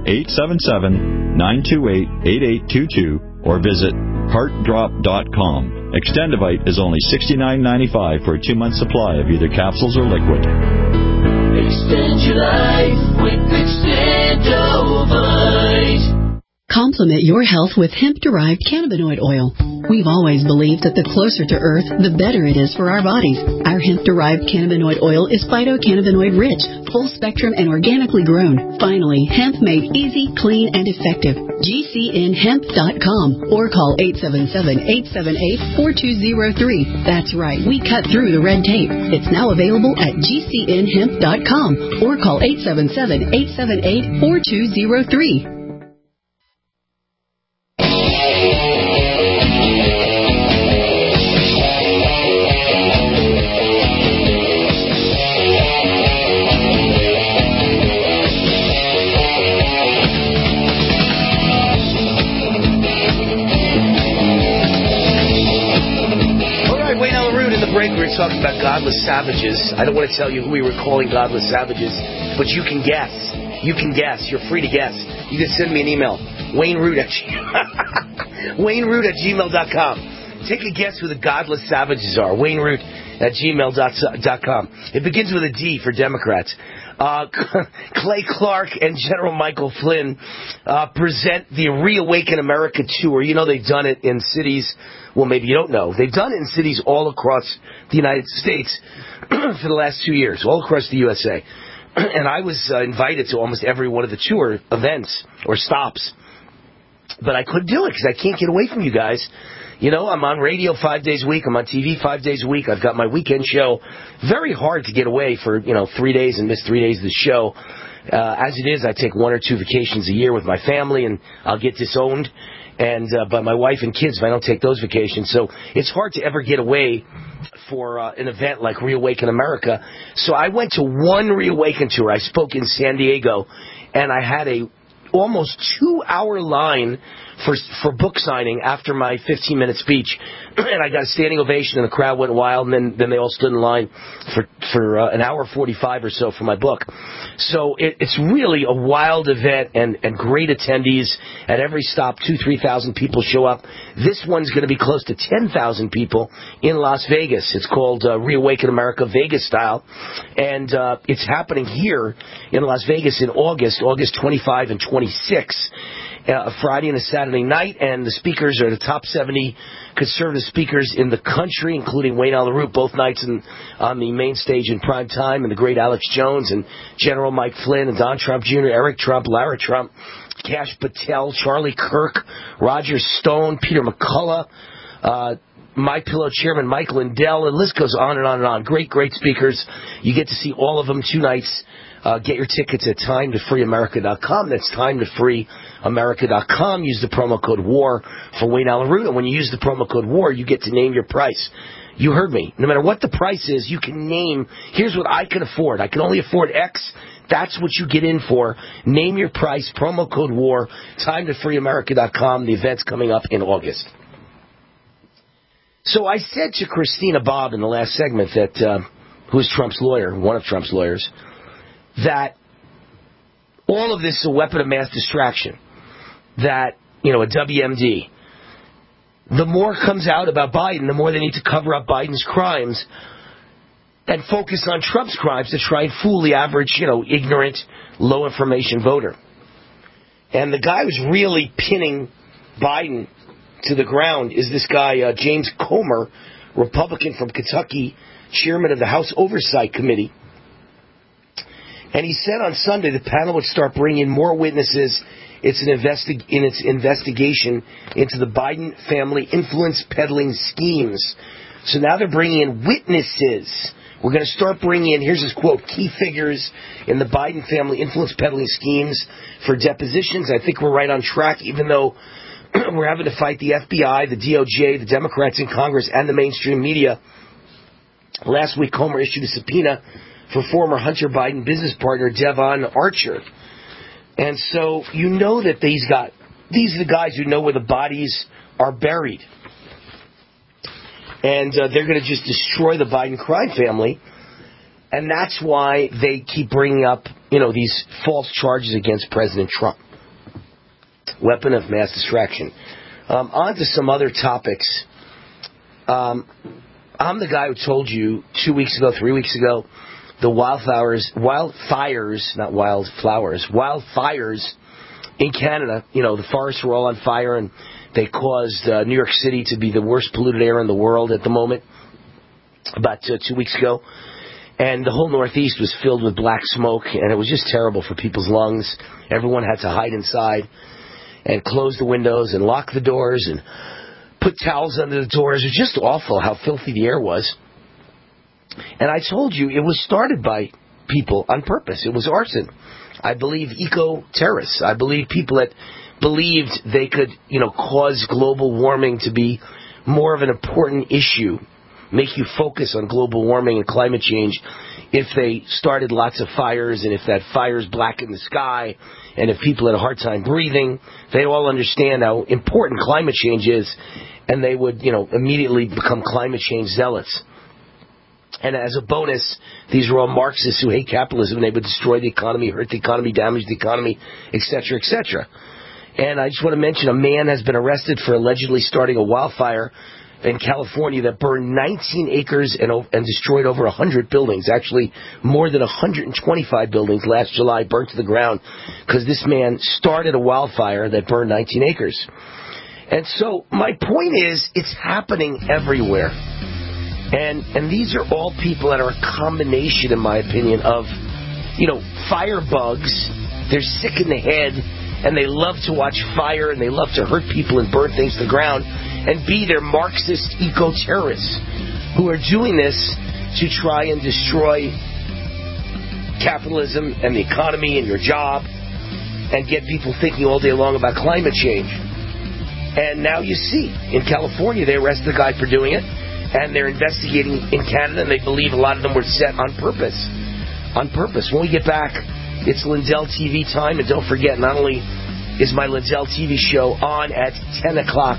1-877-928-8822. Or visit heartdrop.com. Extendivite is only $69.95 for a 2-month supply of either capsules or liquid. Extend your life with Extendovite. Complement your health with hemp-derived cannabinoid oil. We've always believed that the closer to Earth, the better it is for our bodies. Our hemp-derived cannabinoid oil is phytocannabinoid-rich, full-spectrum, and organically grown. Finally, hemp made easy, clean, and effective. GCNhemp.com or call 877-878-4203. That's right, we cut through the red tape. It's now available at GCNhemp.com or call 877-878-4203. Talking about godless savages. I don't want to tell you who we were calling godless savages, but you can guess. You can guess. You're free to guess. You can send me an email. WayneRoot at WayneRoot@gmail.com. Take a guess who the godless savages are. WayneRoot at gmail.com. It begins with a D for Democrats. Clay Clark and General Michael Flynn present the Reawaken America tour. You know, they've done it in cities. Well, maybe you don't know. They've done it in cities all across the United States for the last 2 years, all across the USA. And I was invited to almost every one of the tour events or stops. But I couldn't do it because I can't get away from you guys. You know, I'm on radio 5 days a week. I'm on TV 5 days a week. I've got my weekend show. Very hard to get away for, 3 days and miss 3 days of the show. As it is, I take 1 or 2 vacations a year with my family, and I'll get disowned by my wife and kids if I don't take those vacations. So it's hard to ever get away for an event like Reawaken America. So I went to one Reawaken tour. I spoke in San Diego, and I had a almost 2-hour line for book signing after my 15-minute speech, and I got a standing ovation, and the crowd went wild, and then they all stood in line for an hour 45 or so for my book. So it's really a wild event and great attendees. At every stop, 2,000-3,000 people show up. This one's going to be close to 10,000 people in Las Vegas. It's called Reawaken America Vegas Style, and it's happening here in Las Vegas in August 25 and 26. A Friday and a Saturday night, and the speakers are the top 70 conservative speakers in the country, including Wayne Allyn Root, both nights on the main stage in prime time, and the great Alex Jones, and General Mike Flynn, and Don Trump Jr., Eric Trump, Lara Trump, Kash Patel, Charlie Kirk, Roger Stone, Peter McCullough, My Pillow Chairman Mike Lindell, and the list goes on and on and on. Great, great speakers. You get to see all of them 2 nights Get your tickets at timetofreeamerica.com. That's timetofreeamerica.com. Use the promo code WAR for Wayne Allyn Root. And when you use the promo code WAR, you get to name your price. You heard me. No matter what the price is, you can name, here's what I can afford. I can only afford X. That's what you get in for. Name your price, promo code WAR, timetofreeamerica.com. The event's coming up in August. So I said to Christina Bobb in the last segment that, who is Trump's lawyer, one of Trump's lawyers, that all of this is a weapon of mass distraction. That, a WMD. The more comes out about Biden, the more they need to cover up Biden's crimes and focus on Trump's crimes to try and fool the average, ignorant, low-information voter. And the guy who's really pinning Biden to the ground is this guy, James Comer, Republican from Kentucky, chairman of the House Oversight Committee. And he said on Sunday the panel would start bringing in more witnesses in its investigation into the Biden family influence peddling schemes. So now they're bringing in witnesses. We're going to start bringing in, here's his quote, key figures in the Biden family influence peddling schemes for depositions. I think we're right on track, even though we're having to fight the FBI, the DOJ, the Democrats in Congress, and the mainstream media. Last week, Comer issued a subpoena for former Hunter Biden business partner Devon Archer. And so you know that these are the guys who know where the bodies are buried. And they're going to just destroy the Biden crime family. And that's why they keep bringing up, these false charges against President Trump. Weapon of mass distraction. On to some other topics. I'm the guy who told you 3 weeks ago, the wildfires in Canada. The forests were all on fire, and they caused New York City to be the worst polluted air in the world at the moment, about 2 weeks ago. And the whole Northeast was filled with black smoke, and it was just terrible for people's lungs. Everyone had to hide inside and close the windows and lock the doors and put towels under the doors. It was just awful how filthy the air was. And I told you it was started by people on purpose. It was arson. I believe eco-terrorists. I believe people that believed they could, cause global warming to be more of an important issue, make you focus on global warming and climate change if they started lots of fires, and if that fires blacken the sky, and if people had a hard time breathing, they'd all understand how important climate change is, and they would, immediately become climate change zealots. And as a bonus, these are all Marxists who hate capitalism, and they would destroy the economy, hurt the economy, damage the economy, etc., etc. And I just want to mention a man has been arrested for allegedly starting a wildfire in California that burned 19 acres and destroyed over 100 buildings. Actually, more than 125 buildings last July burnt to the ground because this man started a wildfire that burned 19 acres. And so my point is, it's happening everywhere. And these are all people that are a combination, in my opinion, of, firebugs. They're sick in the head, and they love to watch fire, and they love to hurt people and burn things to the ground. And B, they're Marxist eco-terrorists who are doing this to try and destroy capitalism and the economy and your job and get people thinking all day long about climate change. And now you see, in California, they arrested the guy for doing it. And they're investigating in Canada, and they believe a lot of them were set on purpose. On purpose. When we get back, it's Lindell TV time, and don't forget, not only is my Lindell TV show on at 7 o'clock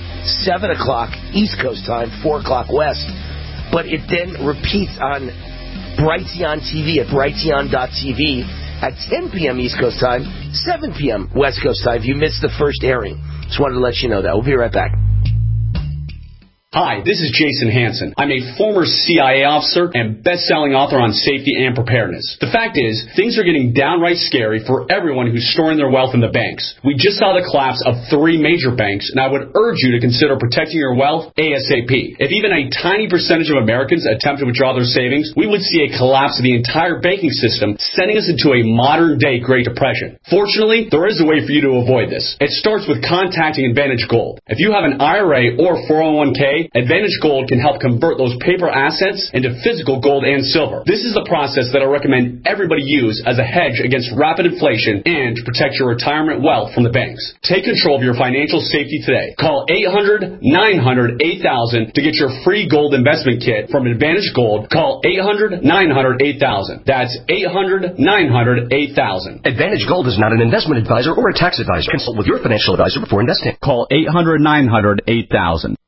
East Coast time, 4 o'clock West, but it then repeats on Brighteon TV at brighteon.tv at 10 p.m. East Coast time, 7 p.m. West Coast time. If you missed the first airing, just wanted to let you know that. We'll be right back. Hi, this is Jason Hansen. I'm a former CIA officer and best-selling author on safety and preparedness. The fact is, things are getting downright scary for everyone who's storing their wealth in the banks. We just saw the collapse of 3 major banks, and I would urge you to consider protecting your wealth ASAP. If even a tiny percentage of Americans attempt to withdraw their savings, we would see a collapse of the entire banking system, sending us into a modern-day Great Depression. Fortunately, there is a way for you to avoid this. It starts with contacting Advantage Gold. If you have an IRA or 401k, money, Advantage Gold can help convert those paper assets into physical gold and silver. This is the process that I recommend everybody use as a hedge against rapid inflation and to protect your retirement wealth from the banks. Take control of your financial safety today. Call 800-900-8000 to get your free gold investment kit from Advantage Gold. Call 800-900-8000. That's 800-900-8000. Advantage Gold is not an investment advisor or a tax advisor. Consult with your financial advisor before investing. Call 800-900-8000.